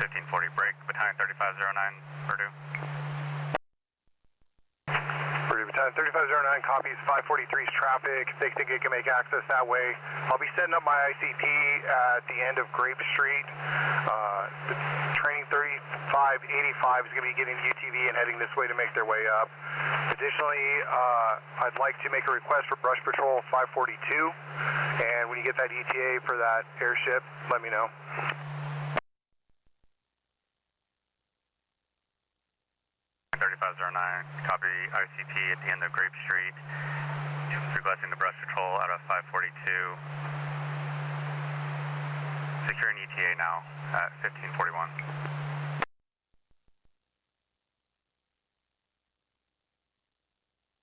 1540, break, battalion 3509, Purdue. Purdue, battalion 3509, copies 543's traffic. They think it can make access that way. I'll be setting up my ICP at the end of Grape Street. Training 3585 is going to be getting UTV and heading this way to make their way up. Additionally, I'd like to make a request for Brush Patrol 542, and when you get that ETA for that airship, let me know. Copy ICP at the end of Grape Street. Requesting the Brush Patrol out of 542. Securing ETA now at 1541.